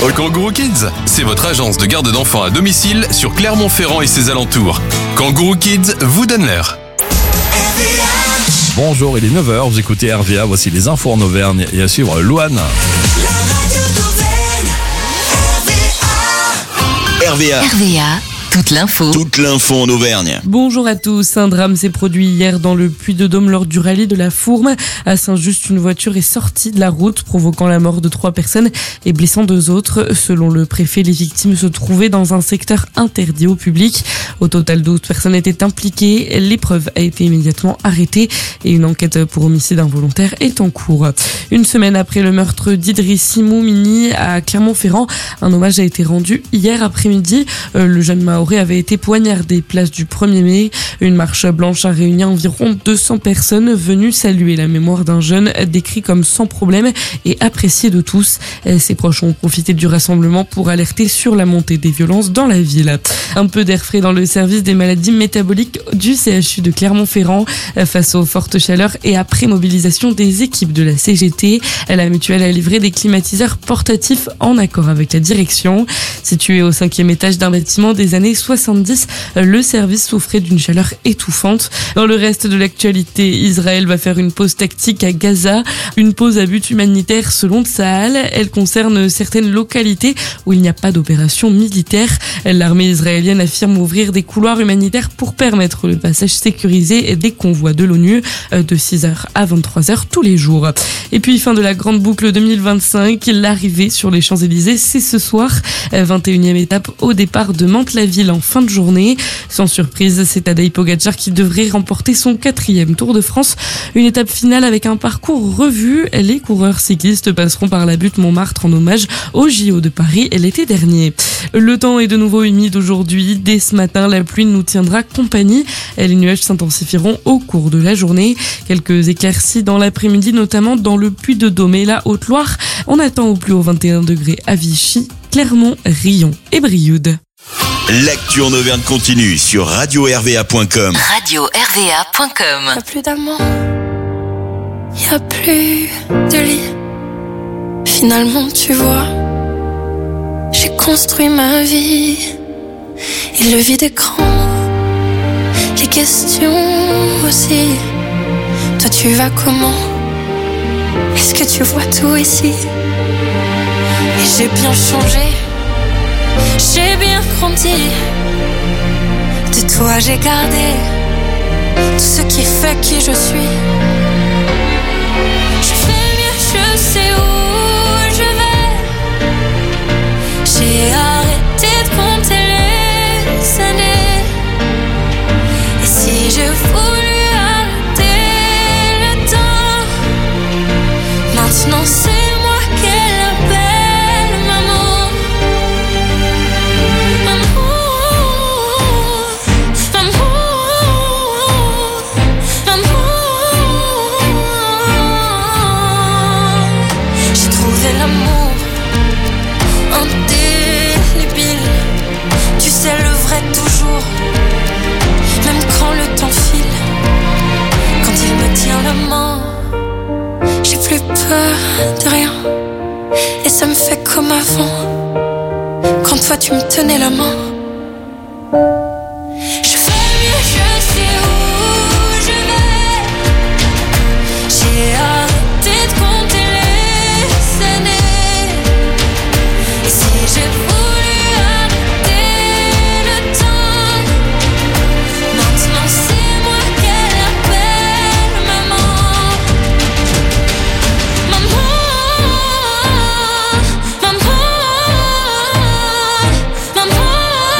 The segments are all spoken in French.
Kangourou Kids, c'est votre agence de garde d'enfants à domicile sur Clermont-Ferrand et ses alentours. Kangourou Kids vous donne l'heure. Bonjour, il est 9h, vous écoutez RVA, voici les infos en Auvergne et à suivre Louane. RVA. Toute l'info en Auvergne. Bonjour à tous. Un drame s'est produit hier dans le Puy-de-Dôme lors du rallye de la Fourme. À Saint-Just, une voiture est sortie de la route, provoquant la mort de 3 personnes et blessant 2 autres. Selon le préfet, les victimes se trouvaient dans un secteur interdit au public. Au total, 12 personnes étaient impliquées. L'épreuve a été immédiatement arrêtée et une enquête pour homicide involontaire est en cours. Une semaine après le meurtre d'Idrissi Moumini à Clermont-Ferrand, un hommage a été rendu hier après-midi. Le jeune Mahorais avait été poignardé place du 1er mai. Une marche blanche a réuni environ 200 personnes venues saluer la mémoire d'un jeune décrit comme sans problème et apprécié de tous. Ses proches ont profité du rassemblement pour alerter sur la montée des violences dans la ville. Un peu d'air frais dans le service des maladies métaboliques du CHU de Clermont-Ferrand. Face aux fortes chaleurs et après mobilisation des équipes de la CGT, la mutuelle a livré des climatiseurs portatifs en accord avec la direction. Situé au 5e étage d'un bâtiment des années 70, le service souffrait d'une chaleur étouffante. Dans le reste de l'actualité, Israël va faire une pause tactique à Gaza, une pause à but humanitaire selon Tsahal. Elle concerne certaines localités où il n'y a pas d'opération militaire. L'armée israélienne affirme ouvrir des couloirs humanitaires pour permettre le passage sécurisé des convois de l'ONU de 6h à 23h tous les jours. Et puis fin de la grande boucle 2025, l'arrivée sur les Champs-Élysées, c'est ce soir. 21e étape au départ de Mantes-la-Ville en fin de journée. Sans surprise, c'est Tadej Pogačar qui devrait remporter son 4e Tour de France. Une étape finale avec un parcours revu. Les coureurs cyclistes passeront par la butte Montmartre en hommage au JO de Paris l'été dernier. Le temps est de nouveau humide aujourd'hui. Dès ce matin, la pluie nous tiendra compagnie. Les nuages s'intensifieront au cours de la journée. Quelques éclaircies dans l'après-midi, notamment dans le Puy-de-Dôme et la Haute-Loire. On attend au plus haut 21 degrés à Vichy, Clermont, Riom et Brioude. L'actu en Auvergne continue sur radio-rva.com. Y'a plus d'amant, y'a plus de lit. Finalement, tu vois, j'ai construit ma vie. Et le vide est grand, les questions aussi. Toi, tu vas comment? Est-ce que tu vois tout ici? Et j'ai bien changé, j'ai bien grandi. De toi j'ai gardé tout ce qui fait qui je suis. Je fais mieux, je sais où je vais. J'ai arrêté de compter les années. Et si je voulais arrêter le temps, maintenant c'est moi qu'elle appelle maman. J'ai trouvé l'amour indélébile. Tu sais le vrai toujours, même quand le temps file. Quand il me tient la main, j'ai plus peur de rien. Et ça me fait comme avant, quand toi tu me tenais la main. Je fais mieux, je sais où je vais. J'ai arrêté de compter les années. Et si j'ai voulu arrêter le temps, maintenant c'est moi qu'elle appelle maman. Maman, maman, maman.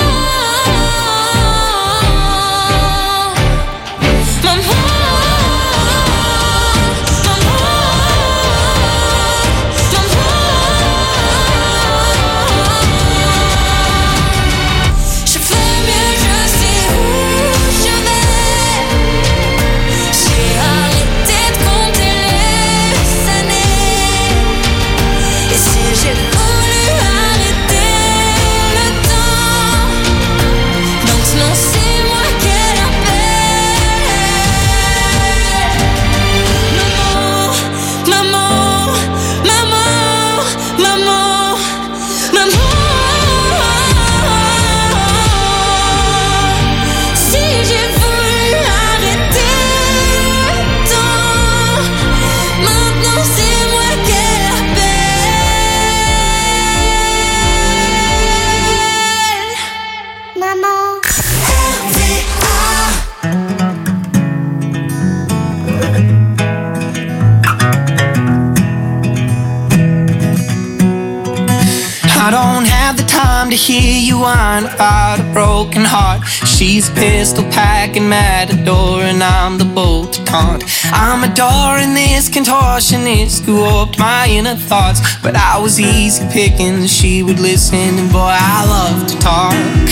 I don't have the time to hear you whine about a broken heart. She's a pistol packing matador and I'm the bolt to taunt. I'm adoring this contortionist who warped my inner thoughts, but I was easy picking, she would listen, and boy I love to talk.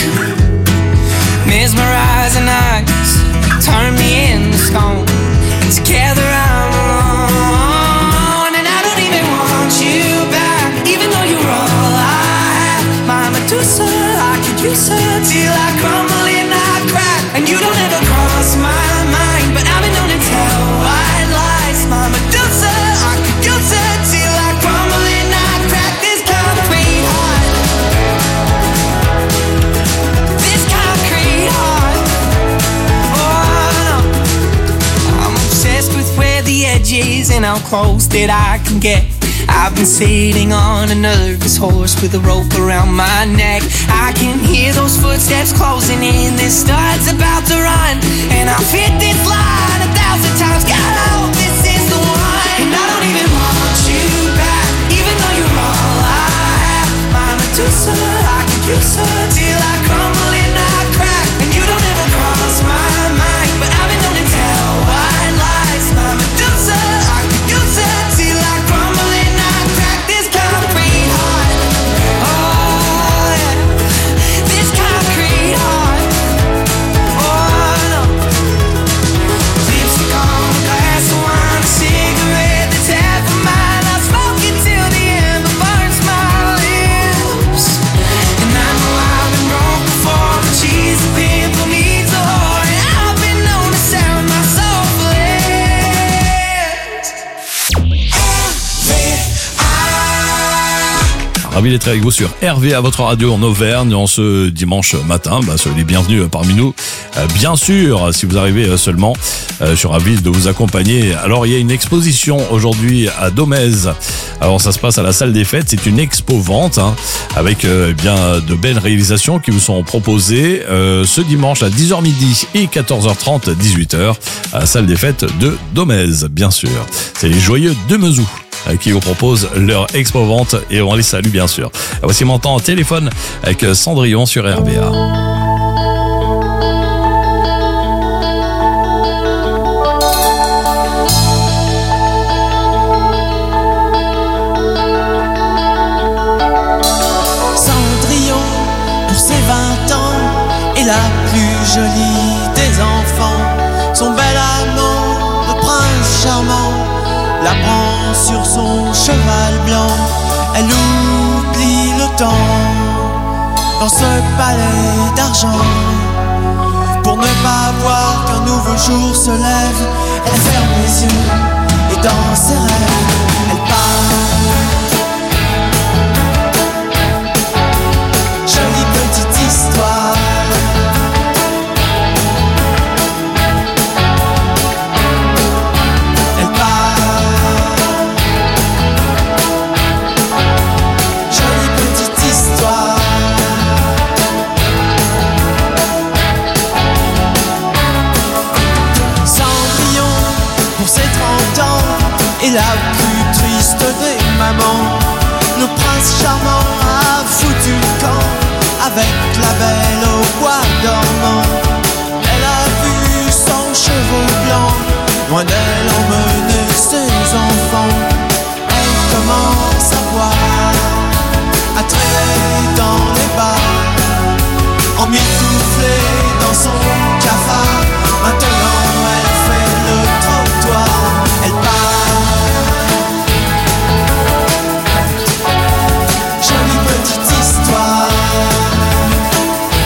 Mesmerizing eyes turn me into stone, and together I'm alone, and I don't even want you back, even though you're all I have. My Medusa, I could use her till I crumble and I crack, and you don't ever cross my mind, but I've been known to tell white lies. My Medusa, I could use her till I crumble and I crack. This concrete heart, this concrete heart. Oh no, I'm obsessed with where the edge is and how close that I can get. I've been sitting on a nervous horse with a rope around my neck. I can hear those footsteps closing in, this star's about to run, and I've hit this line 1,000 times. God, I hope this is the one, and I don't even want you back, even though you're all I have. My Medusa, I could use her till I crumble and I crack, and you don't ever cross my mind, but I've been known to tell white lies. My Medusa, I could use her till I crumble and I crack. This concrete heart, oh yeah, this concrete heart, oh no. Lipstick on a glass of wine, a cigarette that's half of mine. I smoke it till the ember burns my lips, and I know I've been broke before, but she's a pimple needs a whore, and I've been known to sell my soul for less. Ravi d'être avec vous sur RVA, votre radio en Auvergne, en ce dimanche matin. Soyez les bienvenus parmi nous. Bien sûr, si vous arrivez seulement, je suis ravi de vous accompagner. Alors, il y a une exposition aujourd'hui à Domez. Alors, ça se passe à la salle des fêtes. C'est une expo-vente avec bien de belles réalisations qui vous sont proposées ce dimanche à 10h midi et 14h30, 18h à la salle des fêtes de Domez, bien sûr. C'est les Joyeux de Mezou qui vous proposent leur expo-vente et on les salue bien sûr. Voici mon temps en téléphone avec Cendrillon sur RVA. Cendrillon, pour ses 20 ans, est la plus jolie des enfants. Son bel amant, le prince charmant, la prend sur son cheval blanc. Elle oublie le temps dans ce palais d'argent. Pour ne pas voir qu'un nouveau jour se lève, elle ferme les yeux et dans ses rêves, elle part. Jolie petite histoire. Et la plus triste des mamans, le prince charmant a foutu le camp avec la belle au bois dormant. Elle a vu son cheveu blanc, loin d'elle emmener ses enfants. Elle commence à boire, à traîner dans les bars, emmitouflée dans son cafard. Maintenant elle fait le trottoir, elle part. Jolie petite histoire.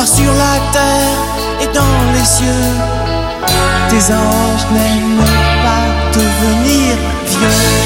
sur la terre et dans les cieux. Tes anges n'aiment pas devenir vieux.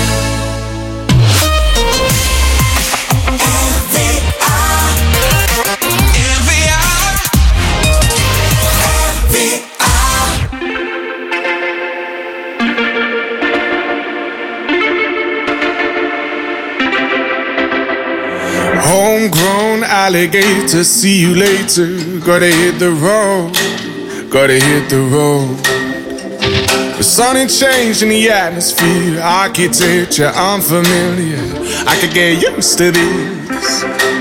Homegrown alligator, see you later. Gotta hit the road, gotta hit the road. The sun ain't changing the atmosphere, architecture unfamiliar. I could get used to this.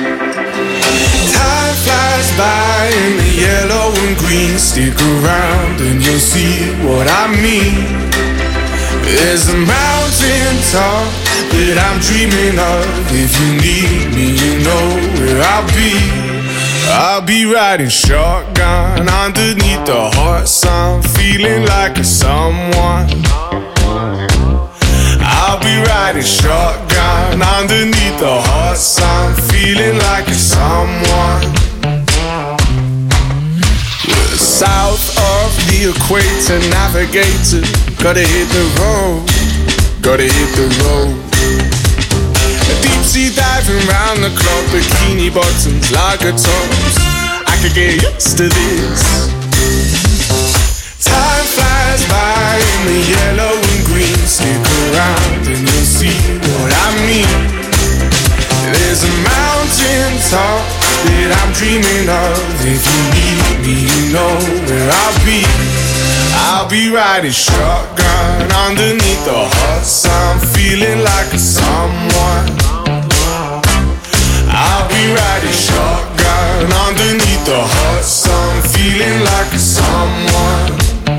Time flies by in the yellow and green. Stick around and you'll see what I mean. There's a mountain top that I'm dreaming of. If you need me, you know where I'll be. I'll be riding shotgun underneath the hot sun, feeling like a someone. I'll be riding shotgun underneath the hot sun, feeling like a someone. South of the equator, navigator, gotta hit the road, gotta hit the road. Deep sea diving round the clock, bikini bottoms, lager tops. I could get used to this. Time flies by in the yellow and green. Stick around and you'll see what I mean. There's a mountain top that I'm dreaming of. If you need me, you know where I'll be. I'll be riding shotgun underneath the hot sun, feeling like a someone. I'll be riding shotgun underneath the hot sun, feeling like a someone.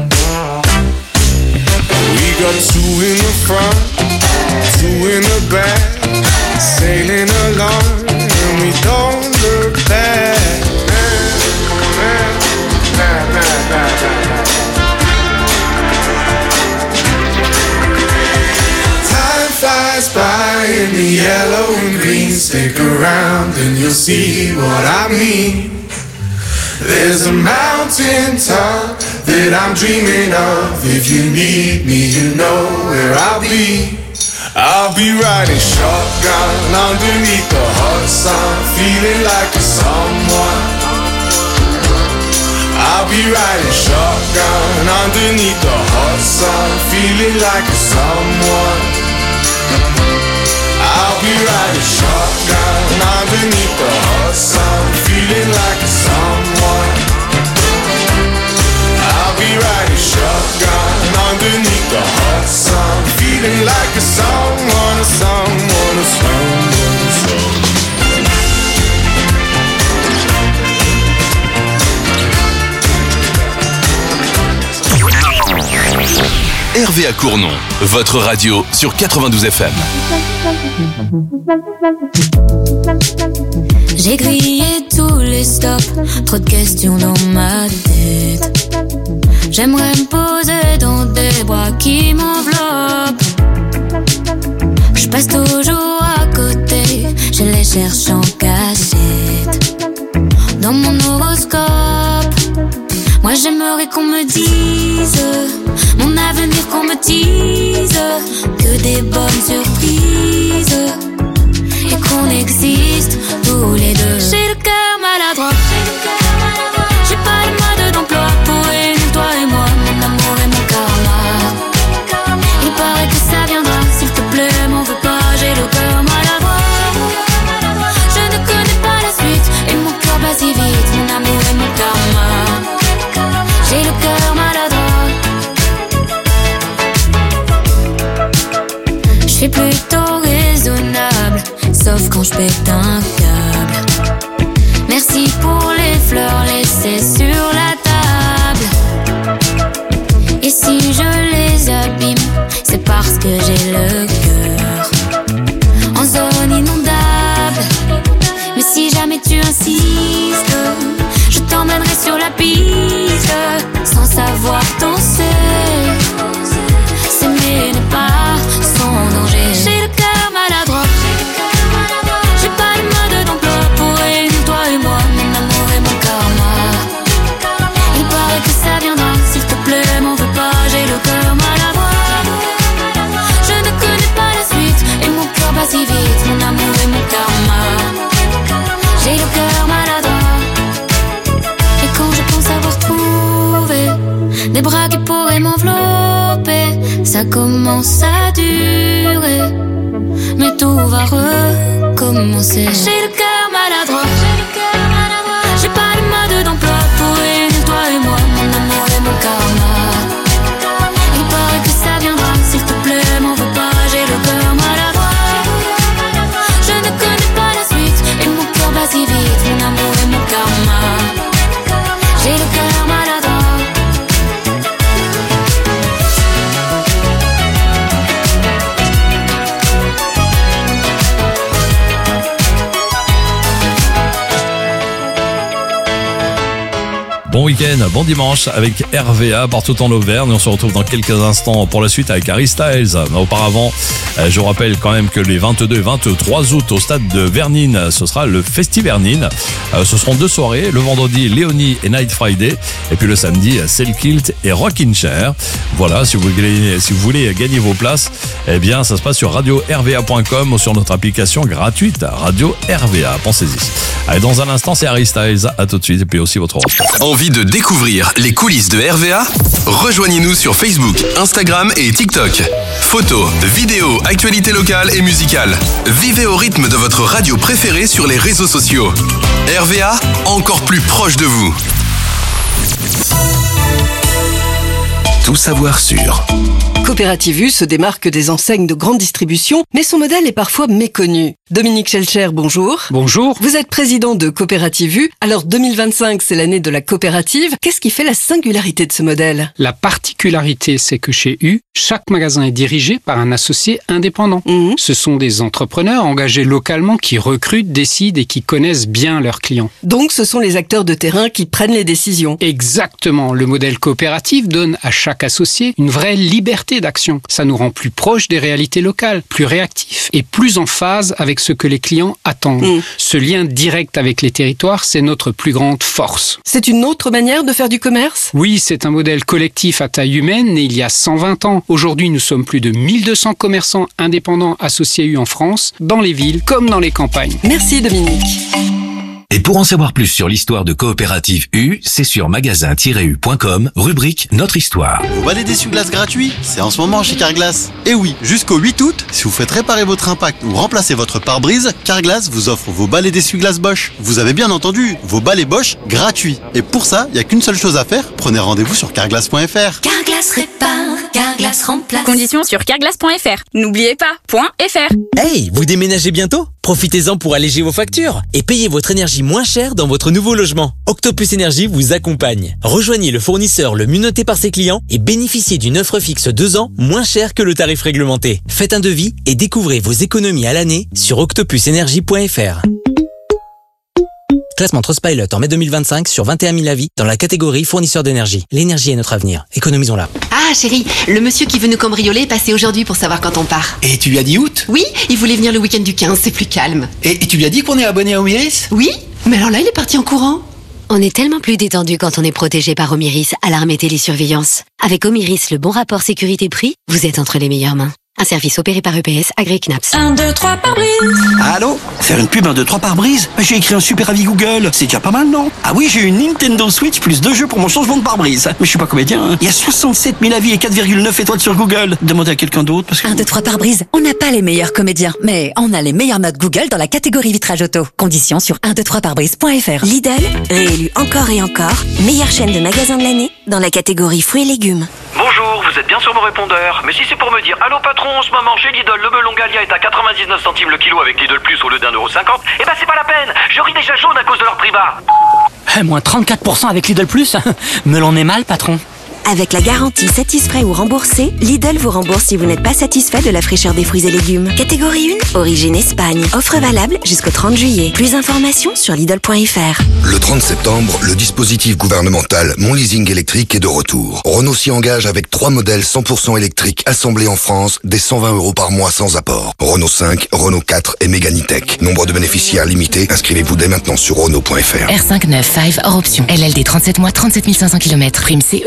We got two in the front, two in the back, sailing along and we don't look back. Time flies by in the yellow and green. Stick around and you'll see what I mean. There's a mountain top that I'm dreaming of. If you need me, you know where I'll be. I'll be riding shotgun underneath the hot sun, feeling like a someone. I'll be riding shotgun underneath the hot sun, feeling like a someone. I'll be riding shotgun underneath the hot sun, feeling like a someone. I'll be riding shotgun underneath the hot sun, feeling like a someone, a someone, a someone, a someone. Hervé à Cournon, votre radio sur 92 FM. J'ai grillé tous les stops, trop de questions dans ma tête. J'aimerais me poser dans des bras qui m'enveloppent. Je passe toujours à côté, je les cherche en cachette. Dans mon horoscope, moi j'aimerais qu'on me dise mon avenir, qu'on me dise que des bonnes surprises et qu'on existe tous les deux. J'ai le cœur maladroit, j'ai pas le mode d'emploi pour réunir toi et moi, mon amour et mon karma. Il paraît que ça viendra, s'il te plaît, m'en veux pas, j'ai le cœur maladroit. Je ne connais pas la suite et mon cœur bat si vite, mon amour et mon karma. J'ai le cœur maladroit. Je suis plutôt raisonnable, sauf quand je pète un câble. Merci pour les fleurs, les des bras qui pourraient m'envelopper. Ça commence à durer, mais tout va recommencer. J'ai le cœur maladroit, j'ai pas de mode d'emploi pour réunir toi et moi, mon amour et mon karma. Il paraît que ça viendra, s'il te plaît, m'en veux pas, j'ai le cœur maladroit. Je ne connais pas la suite, et mon cœur bat si vite, mon amour et mon karma. J'ai le cœur maladroit. Bon week-end, bon dimanche avec RVA partout en Auvergne. On se retrouve dans quelques instants pour la suite avec Harry Styles. Mais auparavant, je vous rappelle quand même que les 22 et 23 août au stade de Vernines, ce sera le Festivernines. Ce seront 2 soirées. Le vendredi, Léonie et Night Friday. Et puis le samedi, Selkilt et Rockin' Chair. Voilà, si vous voulez gagner vos places, eh bien, ça se passe sur radio-rva.com ou sur notre application gratuite Radio RVA. Pensez-y. Allez, dans un instant, c'est Harry Styles. À tout de suite. Et puis aussi votre horoscope. Envie de découvrir les coulisses de RVA? Rejoignez-nous sur Facebook, Instagram et TikTok. Photos, vidéos, actualités locales et musicales. Vivez au rythme de votre radio préférée sur les réseaux sociaux. RVA, encore plus proche de vous. Tout savoir sur. Coopérative U se démarque des enseignes de grande distribution, mais son modèle est parfois méconnu. Dominique Schelcher, bonjour. Bonjour. Vous êtes président de Coopérative U. Alors 2025, c'est l'année de la coopérative. Qu'est-ce qui fait la singularité de ce modèle? La particularité, c'est que chez U, chaque magasin est dirigé par un associé indépendant. Ce sont des entrepreneurs engagés localement qui recrutent, décident et qui connaissent bien leurs clients. Donc ce sont les acteurs de terrain qui prennent les décisions. Exactement. Le modèle coopératif donne à chaque associé une vraie liberté d'action. Ça nous rend plus proches des réalités locales, plus réactifs et plus en phase avec ce que les clients attendent. Ce lien direct avec les territoires, c'est notre plus grande force. C'est une autre manière de faire du commerce? Oui, c'est un modèle collectif à taille humaine né il y a 120 ans. Aujourd'hui, nous sommes plus de 1200 commerçants indépendants associés U en France, dans les villes comme dans les campagnes. Merci Dominique. Et pour en savoir plus sur l'histoire de Coopérative U, c'est sur magasin-u.com, rubrique Notre Histoire. Vous balai d'essuie-glace gratuit? C'est en ce moment chez Carglass. Et oui, jusqu'au 8 août, si vous faites réparer votre impact ou remplacer votre pare-brise, Carglass vous offre vos balais d'essuie-glace Bosch. Vous avez bien entendu, vos balais Bosch gratuits. Et pour ça, il n'y a qu'une seule chose à faire, prenez rendez-vous sur carglass.fr. Carglass répare, Carglass remplace. Conditions sur carglass.fr. N'oubliez pas, .fr. Hey, vous déménagez bientôt? Profitez-en pour alléger vos factures et payez votre énergie moins cher dans votre nouveau logement. Octopus Énergie vous accompagne. Rejoignez le fournisseur le mieux noté par ses clients et bénéficiez d'une offre fixe 2 ans moins chère que le tarif réglementé. Faites un devis et découvrez vos économies à l'année sur octopusenergie.fr. Classement Trustpilot en mai 2025 sur 21 000 avis dans la catégorie fournisseur d'énergie. L'énergie est notre avenir. Économisons-la. Ah chérie, le monsieur qui veut nous cambrioler est passé aujourd'hui pour savoir quand on part. Et tu lui as dit août? Oui, il voulait venir le week-end du 15, c'est plus calme. Et tu lui as dit qu'on est abonné à Omiris? Oui, mais alors là il est parti en courant. On est tellement plus détendu quand on est protégé par Omiris, alarme et télésurveillance. Avec Omiris, le bon rapport sécurité-prix, vous êtes entre les meilleures mains. Un service opéré par EPS, agréé CNAPS. 1, 2, 3 par brise. Allô? Faire une pub 1, 2, 3 par brise? J'ai écrit un super avis Google. C'est déjà pas mal, non? Ah oui, j'ai une Nintendo Switch plus 2 jeux pour mon changement de pare-brise. Mais je suis pas comédien, hein. Il y a 67 000 avis et 4,9 étoiles sur Google. Demandez à quelqu'un d'autre parce que... 1, 2, 3 par brise. On n'a pas les meilleurs comédiens, mais on a les meilleures notes Google dans la catégorie vitrage auto. Conditions sur 123parbrise.fr. Lidl, réélu encore et encore, meilleure chaîne de magasins de l'année dans la catégorie fruits et légumes. Bonjour, vous êtes bien sur mon répondeur. Mais si c'est pour me dire allô patron, en ce moment chez Lidl, le melon Gallia est à 99 centimes le kilo avec Lidl Plus au lieu d'1,50 €, eh ben c'est pas la peine. Je ris déjà jaune à cause de leur prix bas. Moins 34% avec Lidl Plus. Melon est mal, patron. Avec la garantie satisfait ou remboursé, Lidl vous rembourse si vous n'êtes pas satisfait de la fraîcheur des fruits et légumes. Catégorie 1, origine Espagne. Offre valable jusqu'au 30 juillet. Plus d'informations sur Lidl.fr. Le 30 septembre, le dispositif gouvernemental Mon Leasing électrique est de retour. Renault s'y engage avec 3 modèles 100% électriques assemblés en France, des 120 € par mois sans apport. Renault 5, Renault 4 et Mégane E-Tech. Nombre de bénéficiaires limité. Inscrivez-vous dès maintenant sur Renault.fr. R5 9 5 hors option. LLD 37 mois, 37 500 km. Prime CEE disponible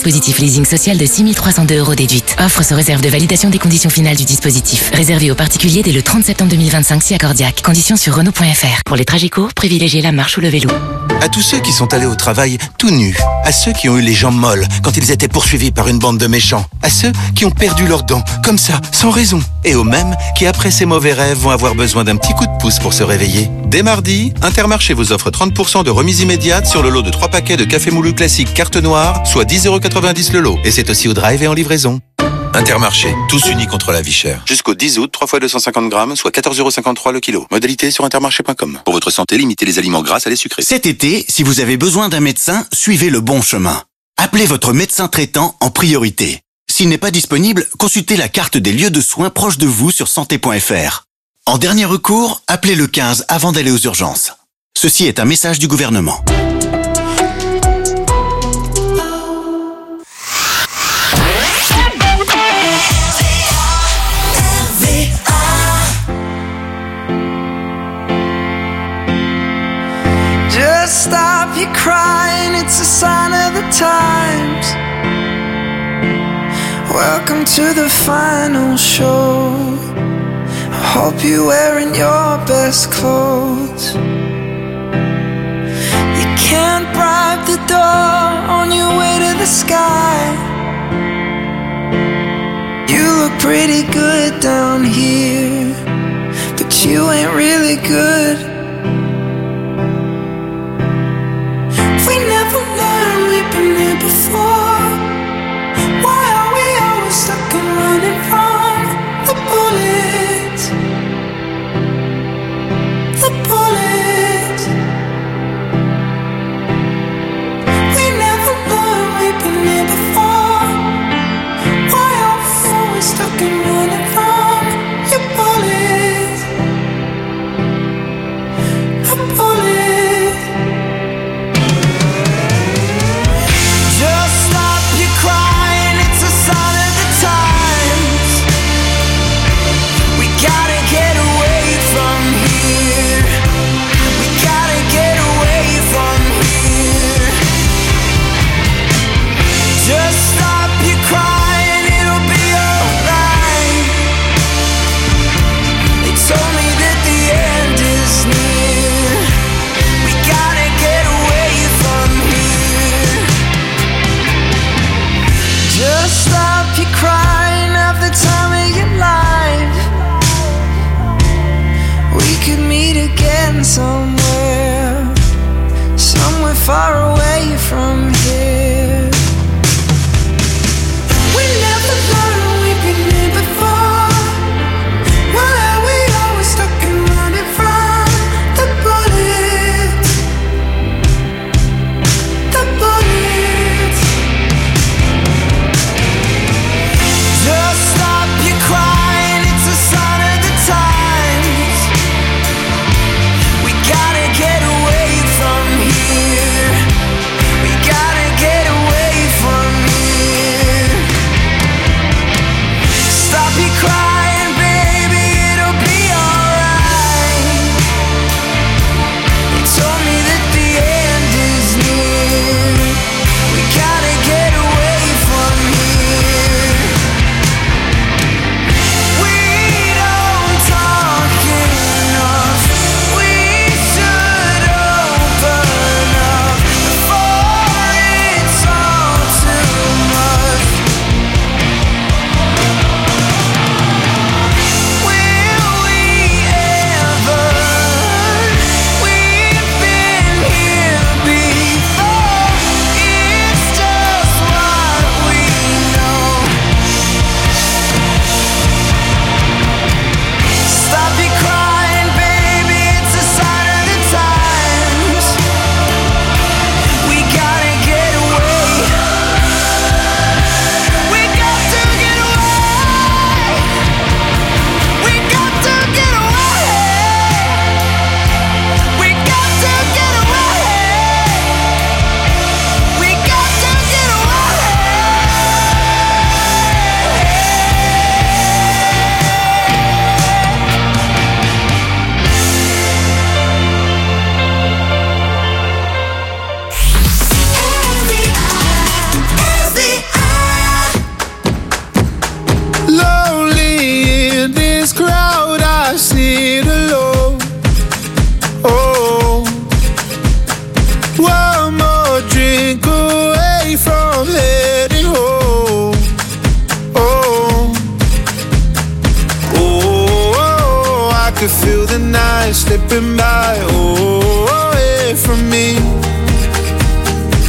dispositif leasing social de 6 302 € déduite. Offre sous réserve de validation des conditions finales du dispositif. Réservé aux particuliers dès le 30 septembre 2025 si accordiaque. Conditions sur Renault.fr. Pour les trajets courts, privilégiez la marche ou le vélo. À tous ceux qui sont allés au travail tout nus, à ceux qui ont eu les jambes molles quand ils étaient poursuivis par une bande de méchants, à ceux qui ont perdu leurs dents, comme ça, sans raison, et aux mêmes qui, après ces mauvais rêves, vont avoir besoin d'un petit coup de pouce pour se réveiller. Dès mardi, Intermarché vous offre 30% de remise immédiate sur le lot de 3 paquets de café moulu classique carte noire, soit 10,90 € le lot. Et c'est aussi au drive et en livraison. Intermarché, tous unis contre la vie chère. Jusqu'au 10 août, 3 fois 250 grammes, soit 14,53 € le kilo. Modalité sur intermarché.com. Pour votre santé, limitez les aliments gras à les sucrés. Cet été, si vous avez besoin d'un médecin, suivez le bon chemin. Appelez votre médecin traitant en priorité. S'il n'est pas disponible, consultez la carte des lieux de soins proches de vous sur santé.fr. En dernier recours, appelez le 15 avant d'aller aux urgences. Ceci est un message du gouvernement. Just stop your crying, it's a sign of the times. Welcome to the final show. I hope you're wearing your best clothes. You can't bribe the door on your way to the sky. You look pretty good down here, but you ain't really good. We never learned, we've been here before. Why are we always stuck and running from the bullets? The bullets. We never learned, we've been here before. Why are we always stuck and running from your bullets?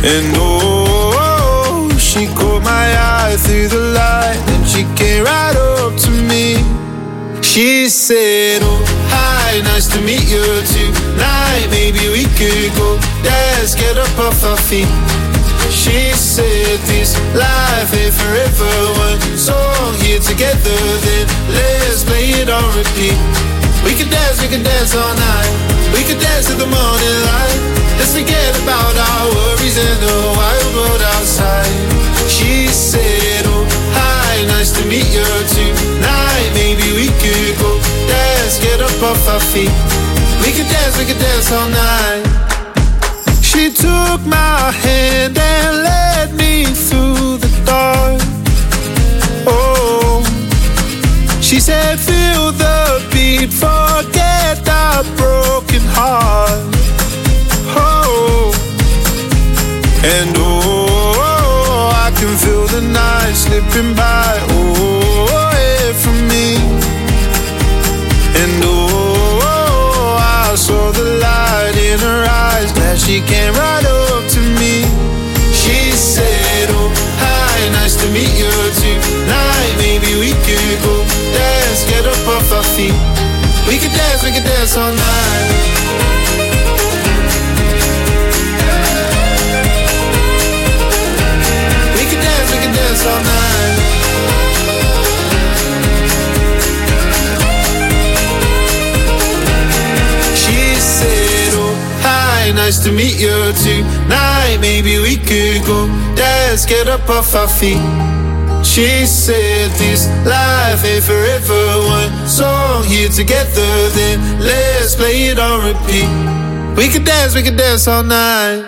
And oh, she caught my eye through the light, and she came right up to me. She said, oh, hi, nice to meet you tonight. Maybe we could go dance, get up off our feet. She said this life ain't forever, one song here together, then let's play it on repeat. We could dance all night. We could dance to the morning light. Let's forget about our worries and the wild world outside. She said, oh, hi, nice to meet you tonight. Maybe we could go dance, get up off our feet. We could dance all night. She took my hand and led me through the dark. Oh, she said, feel the beat, forget our broken heart. Oh, and oh, I can feel the night slipping by, oh, away from me. And oh, I saw the light in her eyes, glad she came right up to me. She said, oh, hi, nice to meet you tonight. Maybe we could go dance, get up off our feet. We could dance all night. We could dance all night. She said, oh, hi, nice to meet you tonight. Maybe we could go dance, get up off our feet. She said this life ain't forever, one song here together, then let's play it on repeat. We could dance all night.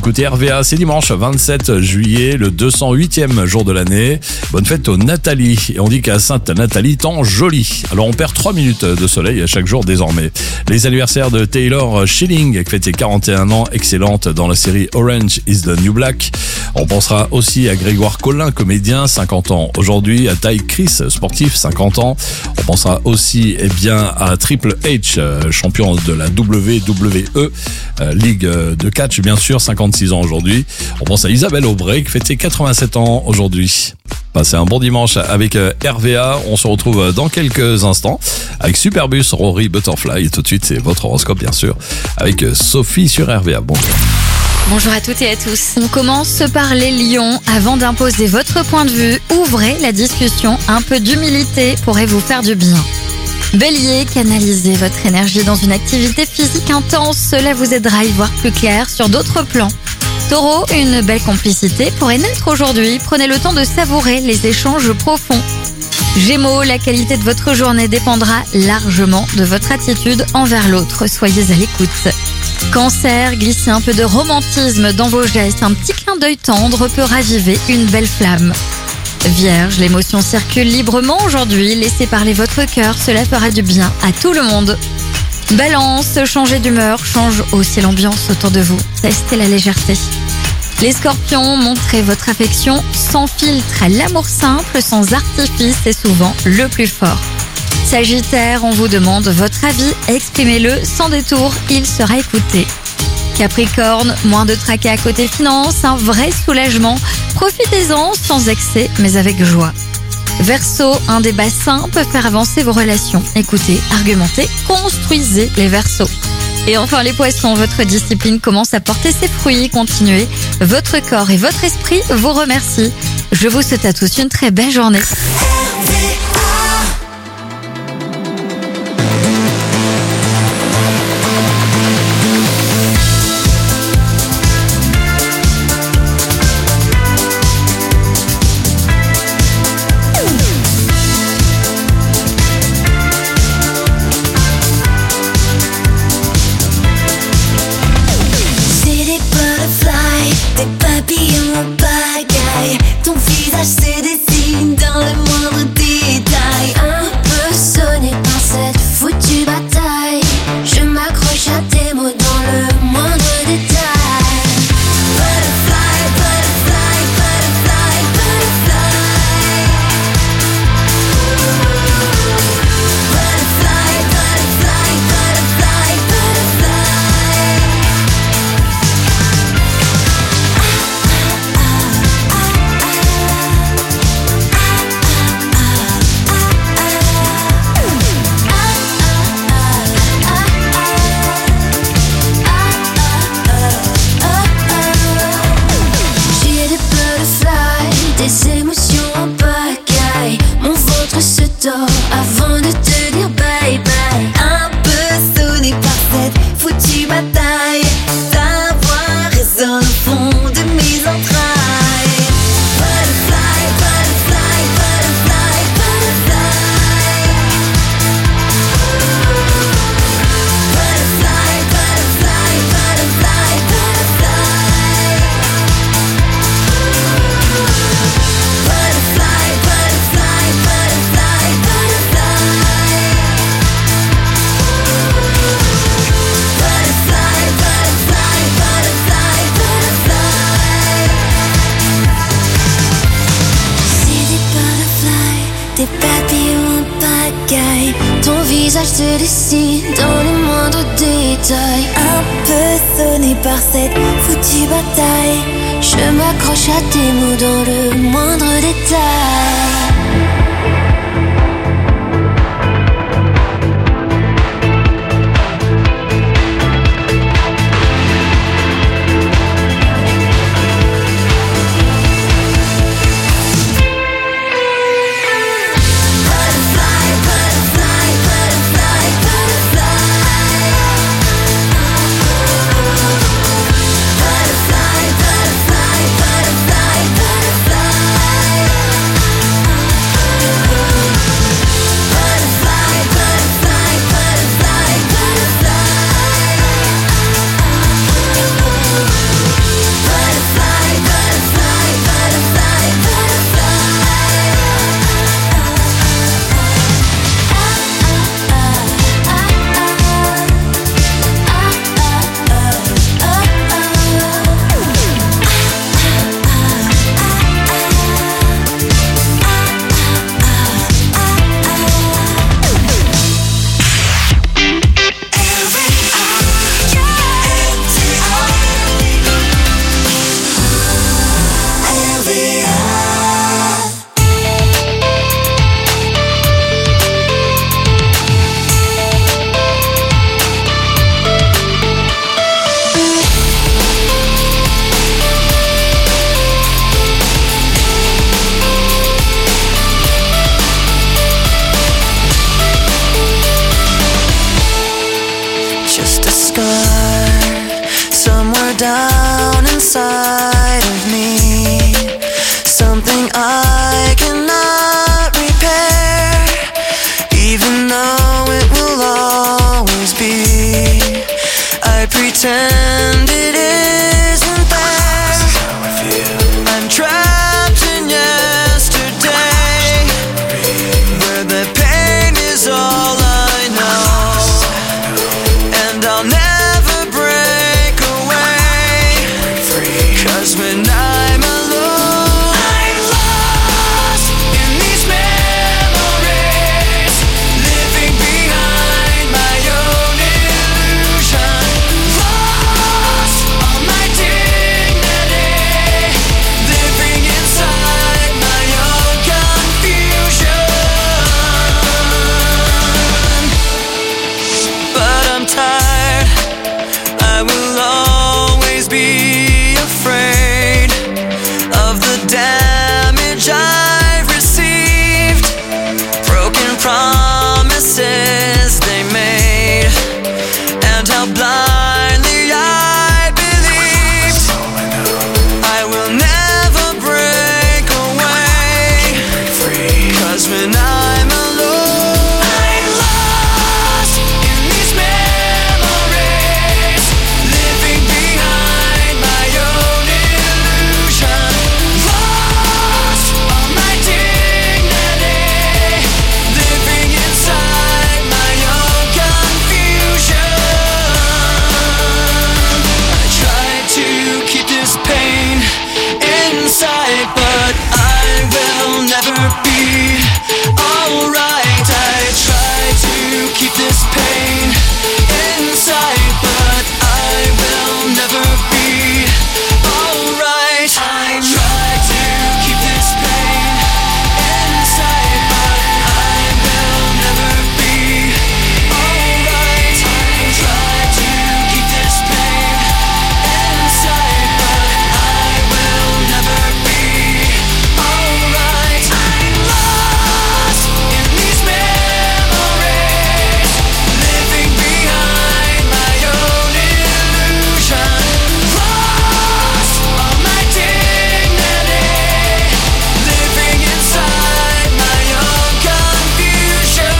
écoutez RVA, c'est dimanche 27 juillet, le 208e jour de l'année. Bonne fête aux Nathalie. Et on dit qu'à Sainte-Nathalie, tant jolie. Alors on perd 3 minutes de soleil à chaque jour désormais. Les anniversaires de Taylor Schilling, qui fête ses 41 ans, excellente dans la série Orange is the New Black. On pensera aussi à Grégoire Collin, comédien, 50 ans aujourd'hui, à Ty Chris, sportif, 50 ans. On pensera aussi à Triple H, champion de la WWE, Ligue de catch bien sûr, 56 ans aujourd'hui. On pense à Isabelle Aubray qui fête ses 87 ans aujourd'hui. Passez un bon dimanche avec RVA. On se retrouve dans quelques instants avec Superbus, Rory Butterfly. Et tout de suite, c'est votre horoscope bien sûr avec Sophie sur RVA. Bonjour. Bonjour à toutes et à tous. On commence par les lions. Avant d'imposer votre point de vue, ouvrez la discussion. Un peu d'humilité pourrait vous faire du bien. Bélier, canalisez votre énergie dans une activité physique intense. Cela vous aidera à y voir plus clair sur d'autres plans. Taureau, une belle complicité pourrait naître aujourd'hui. Prenez le temps de savourer les échanges profonds. Gémeaux, la qualité de votre journée dépendra largement de votre attitude envers l'autre. Soyez à l'écoute. Cancer, glissez un peu de romantisme dans vos gestes. Un petit clin d'œil tendre peut raviver une belle flamme. Vierge, l'émotion circule librement aujourd'hui. Laissez parler votre cœur, cela fera du bien à tout le monde. Balance, changer d'humeur change aussi l'ambiance autour de vous. Testez la légèreté. Les scorpions, montrez votre affection sans filtre. L'amour simple, sans artifice, est souvent le plus fort. Sagittaire, on vous demande votre avis, exprimez-le sans détour, il sera écouté. Capricorne, moins de tracas à côté finance, un vrai soulagement. Profitez-en sans excès, mais avec joie. Verseau, un débat sain peut faire avancer vos relations. Écoutez, argumentez, construisez les Verseaux. Et enfin les poissons, votre discipline commence à porter ses fruits. Continuez, votre corps et votre esprit vous remercient. Je vous souhaite à tous une très belle journée. Ton visage se dessine dans le moindre détail. Un peu sonné par cette foutue bataille. Je m'accroche à tes mots dans le moindre détail. Butterfly, butterfly, butterfly, butterfly. Butterfly, butterfly, butterfly, butterfly. Des émotions en pagaille. Mon ventre se tord avant de te dire bye bye. Un peu sonné par cette foutue bataille. Ta voix résonne au fond de mes entrailles. Butterfly, butterfly, butterfly, butterfly. Butterfly, butterfly, butterfly, butterfly. Butterfly, butterfly, butterfly, butterfly. Butterfly, butterfly, butterfly, butterfly. C'est des butterflies, des papillons en pagaille. Ton visage se dessine dans les moindres détails. Un peu sonné par cette foutue bataille. Je m'accroche à tes mots dans le moindre détail. Butterfly, butterfly, butterfly, butterfly. down inside of me, something I cannot repair, even though it will always be. I pretend it isn't there. I'm trapped in yesterday, where the pain is all I know, and I'll never break away, 'cause when I'm alone, I'm lost in these memories, living behind my own illusion, lost all my dignity, living inside my own confusion. But I'm tired, I will always be afraid of the damage I've received, broken promises they made, and how blindly I believed. I will never break away, 'cause when I'm alone, I'm lost in these memories, living behind my own illusion, lost all my dignity, living inside my own confusion. I tried to keep this pain inside, but I will never be alright. I tried to keep this pain inside, but I will never be alright. I tried to keep this pain inside, but I will never be alright. I tried to keep this pain inside, but I will never be alright. I'm lost in these memories, living behind my own illusion, lost all my dignity, living inside my own confusion.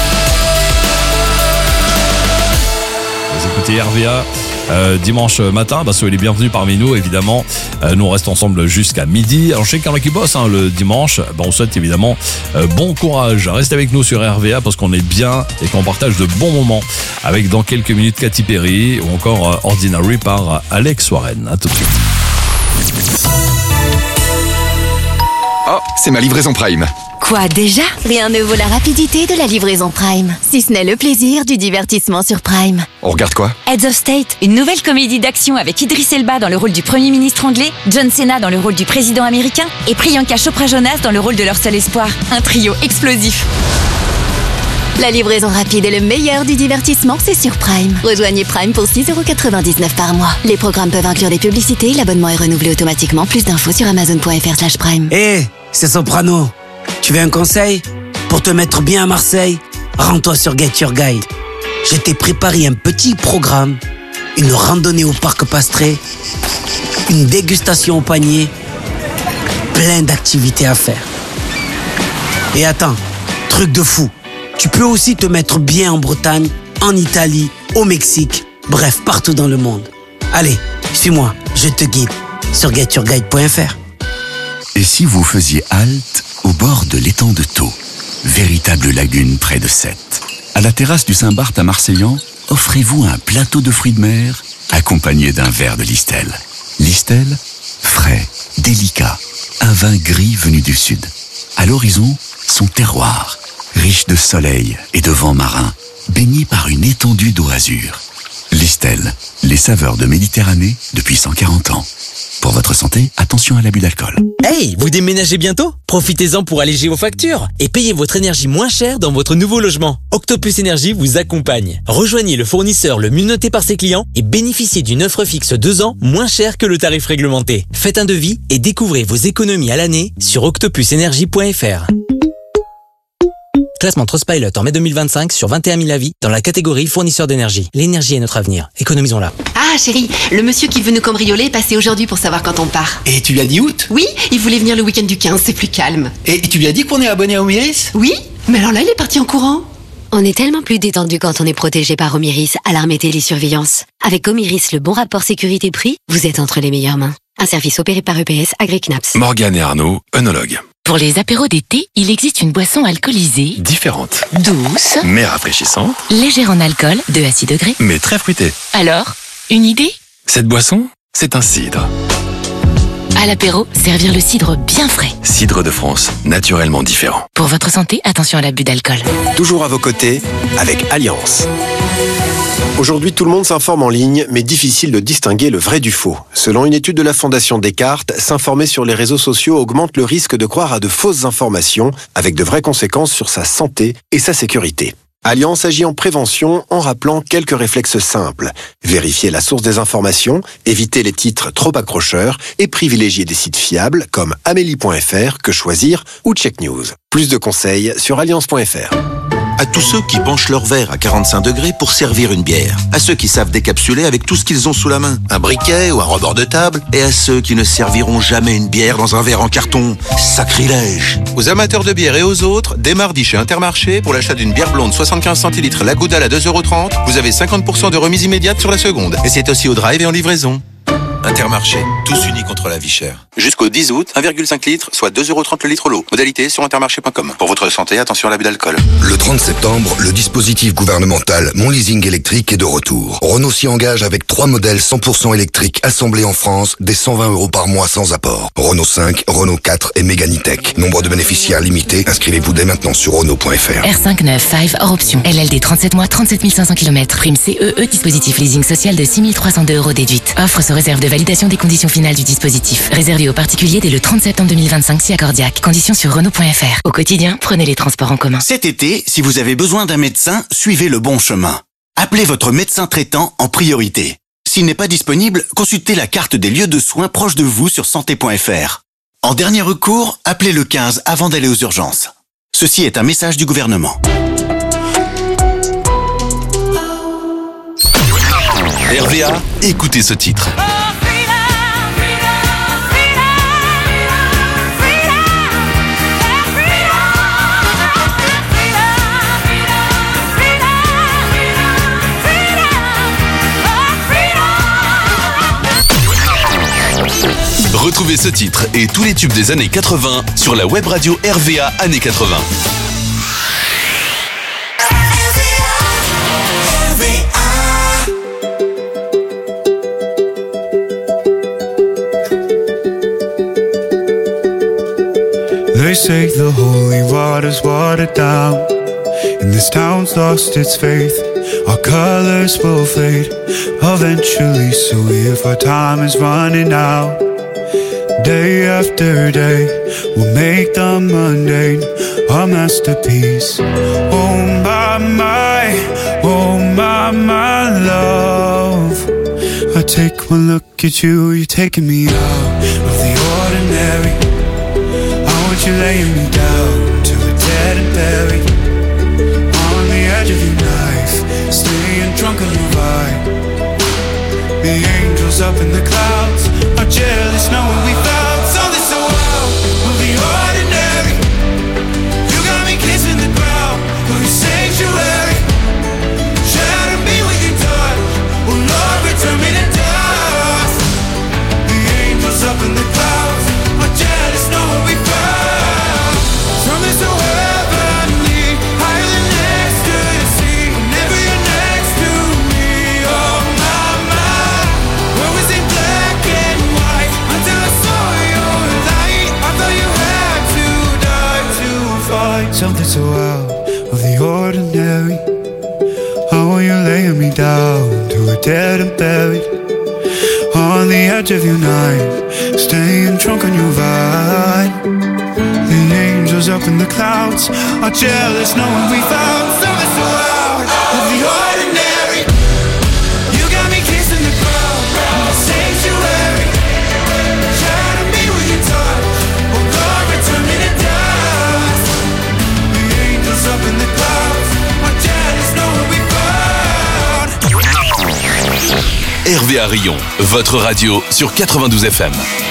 Vous écoutez RVA. Dimanche matin, soyez les bienvenus parmi nous, évidemment. Nous on reste ensemble jusqu'à midi. Alors je sais qu'il y en a qui bossent le dimanche. On souhaite évidemment bon courage. Restez avec nous sur RVA parce qu'on est bien et qu'on partage de bons moments avec dans quelques minutes Katy Perry ou encore Ordinary par Alex Warren. À tout de suite. Oh, c'est ma livraison Prime. Quoi déjà? Rien ne vaut la rapidité de la livraison Prime, si ce n'est le plaisir du divertissement sur Prime. On regarde quoi? Heads of State, une nouvelle comédie d'action avec Idris Elba dans le rôle du Premier ministre anglais, John Cena dans le rôle du président américain et Priyanka Chopra Jonas dans le rôle de leur seul espoir. Un trio explosif. La livraison rapide est le meilleur du divertissement, c'est sur Prime. Rejoignez Prime pour 6,99€ par mois. Les programmes peuvent inclure des publicités, l'abonnement est renouvelé automatiquement. Plus d'infos sur amazon.fr/prime. C'est Soprano. Tu veux un conseil? Pour te mettre bien à Marseille, rends-toi sur Get Your Guide. Je t'ai préparé un petit programme, une randonnée au parc Pastré, une dégustation au panier, plein d'activités à faire. Et attends, truc de fou, tu peux aussi te mettre bien en Bretagne, en Italie, au Mexique, bref, partout dans le monde. Allez, suis-moi, je te guide sur getyourguide.fr. Et si vous faisiez halte au bord de l'étang de Thau, véritable lagune près de Sète. À la terrasse du Saint-Barth à Marseillan, offrez-vous un plateau de fruits de mer accompagné d'un verre de Listel. Listel, frais, délicat, un vin gris venu du sud. À l'horizon, son terroir, riche de soleil et de vent marin, baigné par une étendue d'eau azur. Listel, les saveurs de Méditerranée depuis 140 ans. Pour votre santé, attention à l'abus d'alcool. Hey, vous déménagez bientôt? Profitez-en pour alléger vos factures et payez votre énergie moins cher dans votre nouveau logement. Octopus Énergie vous accompagne. Rejoignez le fournisseur le mieux noté par ses clients et bénéficiez d'une offre fixe 2 ans moins chère que le tarif réglementé. Faites un devis et découvrez vos économies à l'année sur octopusenergie.fr. Classement Trustpilot en mai 2025 sur 21 000 avis dans la catégorie fournisseur d'énergie. L'énergie est notre avenir. Économisons-la. Ah chérie, le monsieur qui veut nous cambrioler est passé aujourd'hui pour savoir quand on part. Et tu lui as dit août? Oui, il voulait venir le week-end du 15, c'est plus calme. Et tu lui as dit qu'on est abonné à Omiris? Oui, mais alors là il est parti en courant. On est tellement plus détendu quand on est protégé par Omiris, alarme et télésurveillance. Avec Omiris, le bon rapport sécurité-prix, vous êtes entre les meilleures mains. Un service opéré par EPS AgriKnaps. Morgane et Arnaud, œnologues. Pour les apéros d'été, il existe une boisson alcoolisée, Différentes, douce, mais rafraîchissantes, légère en alcool, 2 à 6 degrés. mais très fruitées. Alors, une idée? Cette boisson, c'est un cidre. À l'apéro, servir le cidre bien frais. Cidre de France, naturellement différent. Pour votre santé, attention à l'abus d'alcool. Toujours à vos côtés, avec Alliance. Aujourd'hui, tout le monde s'informe en ligne, mais difficile de distinguer le vrai du faux. Selon une étude de la Fondation Descartes, s'informer sur les réseaux sociaux augmente le risque de croire à de fausses informations, avec de vraies conséquences sur sa santé et sa sécurité. Alliance agit en prévention en rappelant quelques réflexes simples. Vérifier la source des informations, éviter les titres trop accrocheurs et privilégier des sites fiables comme Amélie.fr, Que Choisir ou Check News. Plus de conseils sur alliance.fr. À tous ceux qui penchent leur verre à 45 degrés pour servir une bière. À ceux qui savent décapsuler avec tout ce qu'ils ont sous la main. Un briquet ou un rebord de table. Et à ceux qui ne serviront jamais une bière dans un verre en carton. Sacrilège. Aux amateurs de bière et aux autres, dès mardi chez Intermarché, pour l'achat d'une bière blonde 75 centilitres La Goudale à 2,30 €, vous avez 50% de remise immédiate sur la seconde. Et c'est aussi au drive et en livraison. Intermarché, tous unis contre la vie chère. Jusqu'au 10 août, 1,5 litre, soit 2,30 € le litre l'eau. Modalité sur intermarché.com. Pour votre santé, attention à l'abus d'alcool. Le 30 septembre, le dispositif gouvernemental Mon Leasing électrique est de retour. Renault s'y engage avec 3 modèles 100% électriques assemblés en France, dès 120 € par mois sans apport. Renault 5, Renault 4 et Mégane E-Tech. Nombre de bénéficiaires limité. Inscrivez-vous dès maintenant sur Renault.fr. R5 9 5 hors option. LLD 37 mois, 37 500 km. Prime CEE, dispositif leasing social de 6 302 € déduite. Offre sous réserve de validation des conditions finales du dispositif. Réservé aux particuliers dès le 30 septembre 2025 si accordiaque. Conditions sur Renault.fr. Au quotidien, prenez les transports en commun. Cet été, si vous avez besoin d'un médecin, suivez le bon chemin. Appelez votre médecin traitant en priorité. S'il n'est pas disponible, consultez la carte des lieux de soins proches de vous sur santé.fr. En dernier recours, appelez le 15 avant d'aller aux urgences. Ceci est un message du gouvernement. RVA, écoutez ce titre. Retrouvez ce titre et tous les tubes des années 80 sur la web radio RVA années 80. They say the holy water's watered down, and this town's lost its faith. Our colors will fade eventually, so if our time is running out, day after day, we'll make the mundane our masterpiece. Oh my love, I take one look at you, you're taking me out of the ordinary. You're laying me down to a dead and buried on the edge of your knife, staying drunk on your vibe. The angels up in the clouds are jealous knowing we found something so out of the ordinary. You got me kissing the ground of your sanctuary. Shatter me with your touch, oh Lord, return me to dust. The angels up in the clouds are jealous knowing we found something so heavenly, higher than ecstasy. Whenever you're next to me, oh my, where was it black and white until I saw your light? I thought you had to die to fight something so out of the ordinary. How are you laying me down to a dead and buried on the edge of your knife, staying drunk on your vine. The angels up in the clouds are jealous knowing we found something so out of the ordinary. You got me kissing the ground in the sanctuary. Shatter me with your touch, oh Lord, return me to dust. The angels up in Hervé à Rion, votre radio sur 92 FM.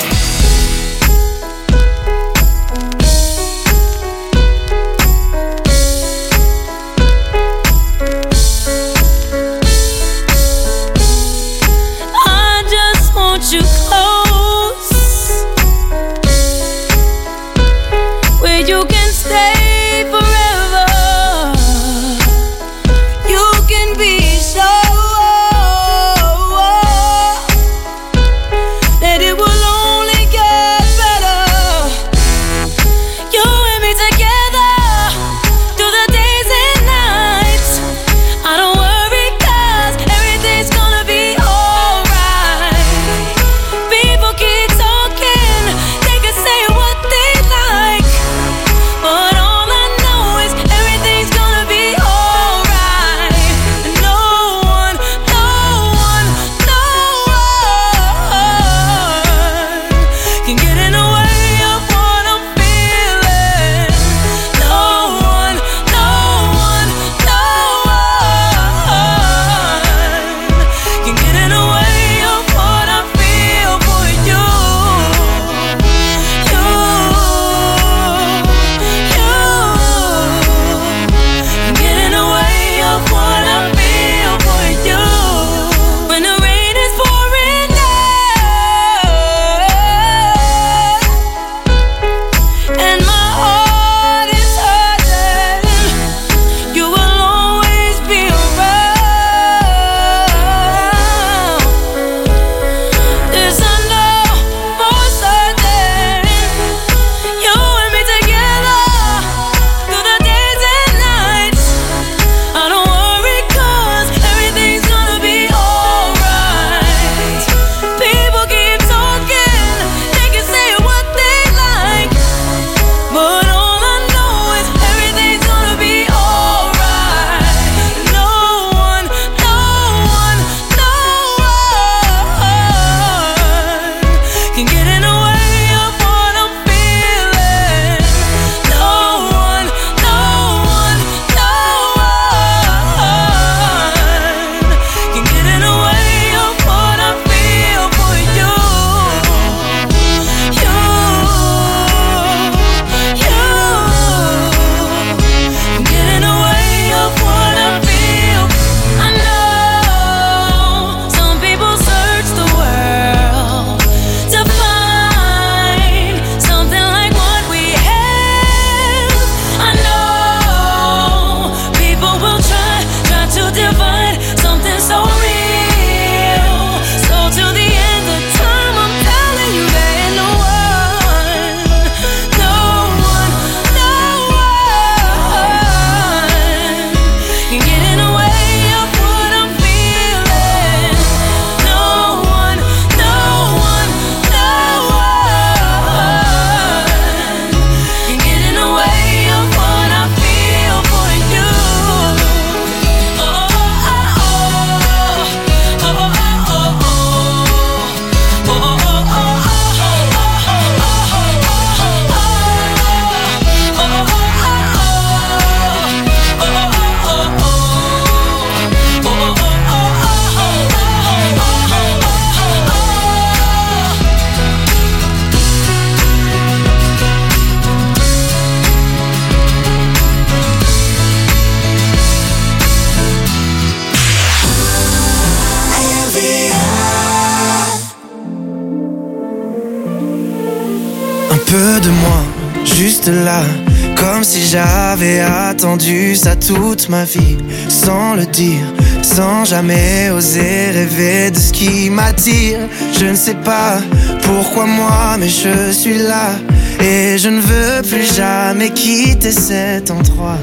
peu de moi, juste là, comme si j'avais attendu ça toute ma vie, sans le dire, sans jamais oser rêver de ce qui m'attire. Je ne sais pas pourquoi moi, mais je suis là, et je ne veux plus jamais quitter cet endroit.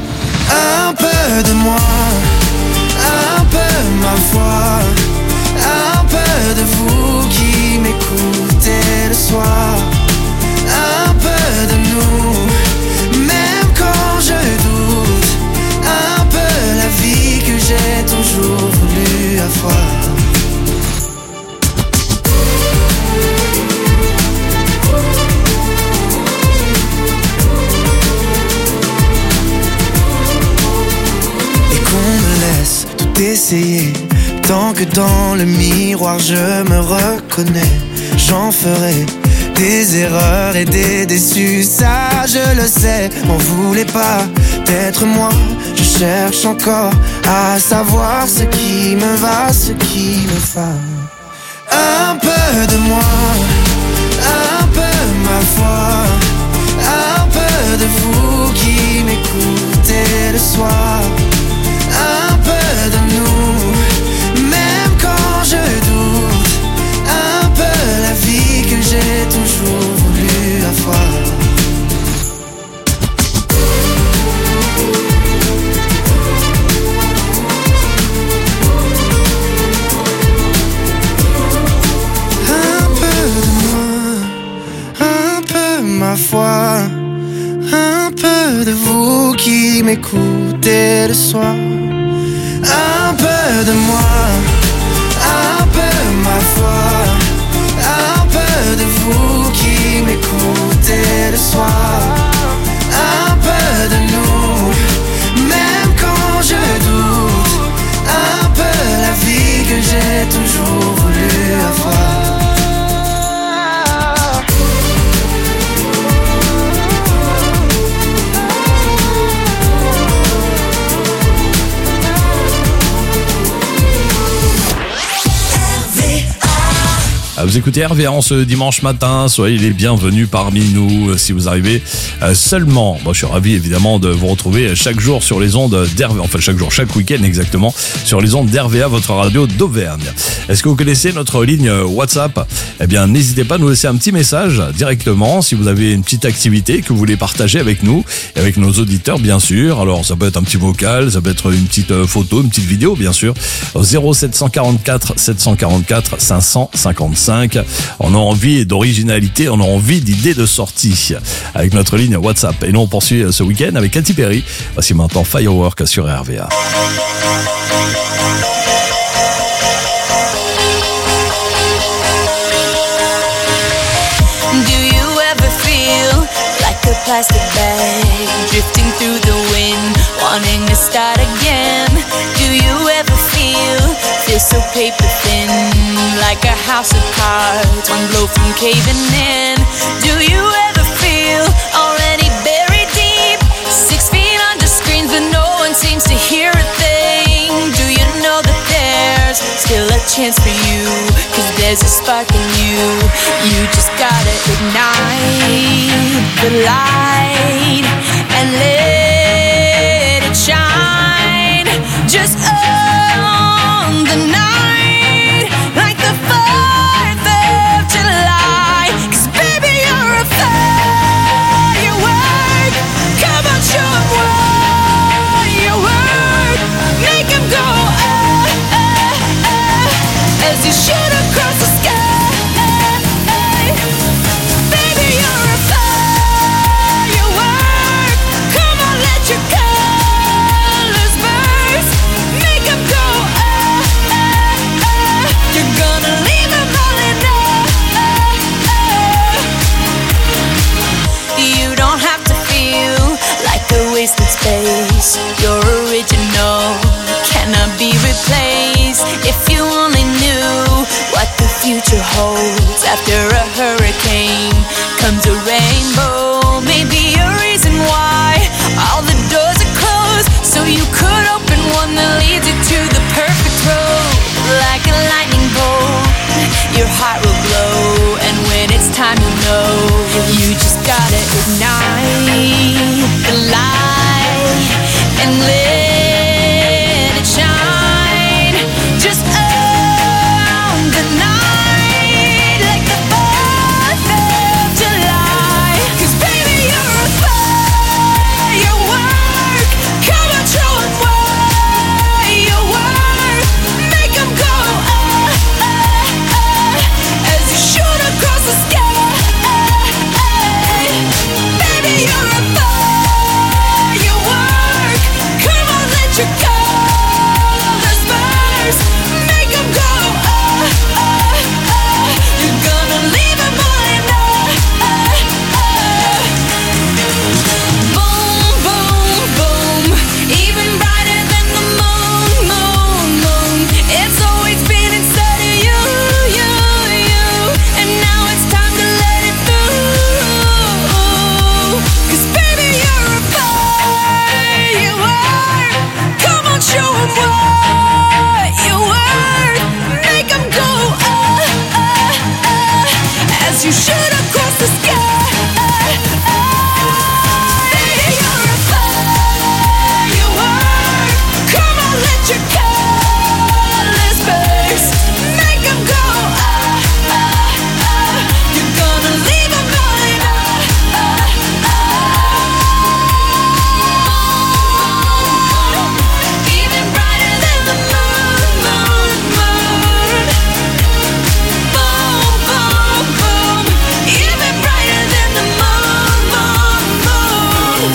Un peu de moi, un peu ma foi, un peu de vous qui m'écoutez le soir, un peu de nous, même quand je doute, un peu la vie que j'ai toujours voulu avoir. Et qu'on me laisse tout essayer, Tant que dans le miroir je me reconnais, j'en ferai des erreurs et des déçus, ça je le sais. M'en voulez pas d'être moi, je cherche encore à savoir ce qui me va, ce qui me va. Un peu de moi, un peu ma foi, un peu de vous qui m'écoutez le soir, un peu de nous, même quand je doute, un peu la vie que j'ai toujours voulu avoir. Ma foi, un peu de vous qui m'écoutez le soir, un peu de moi, un peu ma foi, un peu de vous qui m'écoutez le soir, un peu de nous, même quand je doute, un peu la vie que j'ai toujours voulu avoir. Vous écoutez RVA en ce dimanche matin, soyez les bienvenus parmi nous si vous arrivez seulement. Moi, je suis ravi évidemment de vous retrouver chaque jour sur les ondes d'RVA, enfin chaque jour, chaque week-end exactement, sur les ondes d'RVA, votre radio d'Auvergne. Est-ce que vous connaissez notre ligne WhatsApp? Eh bien, n'hésitez pas à nous laisser un petit message directement si vous avez une petite activité que vous voulez partager avec nous et avec nos auditeurs, bien sûr. Alors, ça peut être un petit vocal, ça peut être une petite photo, une petite vidéo, bien sûr. 0744 744 555. On a envie d'originalité, on a envie d'idées de sortie avec notre ligne WhatsApp. Et nous, on poursuit ce week-end avec Katy Perry. Voici maintenant Firework sur RVA. Plastic bag drifting through the wind, wanting to start again. Do you ever feel so paper thin, like a house of cards, one blow from caving in? Do you ever feel already buried deep, 6 feet under screens but no one seems to hear a thing? Do you know that there's still a chance for you, 'cause there's a spark in you. You just gotta ignite the light and let it shine. Just own the night like the 4th of July. 'Cause baby, you're a firework. Come on, show 'em what you work. Make 'em go as you shoot across the sky. Baby, you're a firework. Come on, let your colors burst. Make 'em go You're gonna leave 'em all in You don't have to feel like a wasted space. You're original, cannot be replaced. If you only knew what the future holds. After a hurricane comes a rainbow. Maybe a reason why all the doors are closed, so you could open one that leads you to the perfect road. Like a lightning bolt, your heart will glow, and when it's time you know, you just gotta ignite the light and let it shine. Just own the night like the 4th of July. 'Cause baby, you're a firework. Come on, show 'em what you work. Make 'em go as you shoot across the sky. Baby, you're a firework. Come on, let your